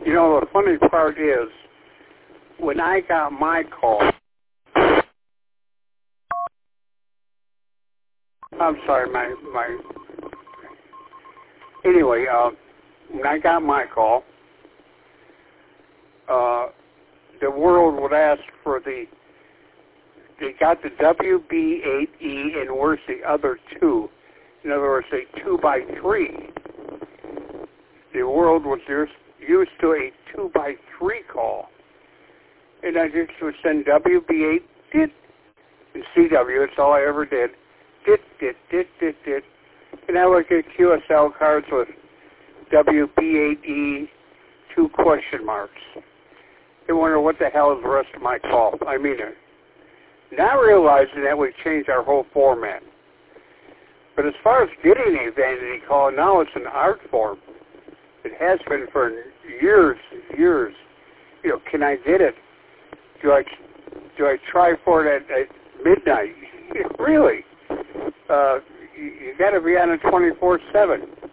You know, the funny part is, when I got my call, I'm sorry, anyway, when I got my call, the world would ask for they got the WB8E and where's the other two? In other words, a 2x3. The world was used to a 2x3 call. And I just would send WB8, dit, and CW, it's all I ever did, dit. And I would get QSL cards with WB8E, 2 question marks. They wonder what the hell is the rest of my call. I mean, not realizing that would change our whole format. But as far as getting a vanity call, now it's an art form. It has been for years. You know, can I get it? Do I try for it at midnight? Really? You got to be on it 24/7.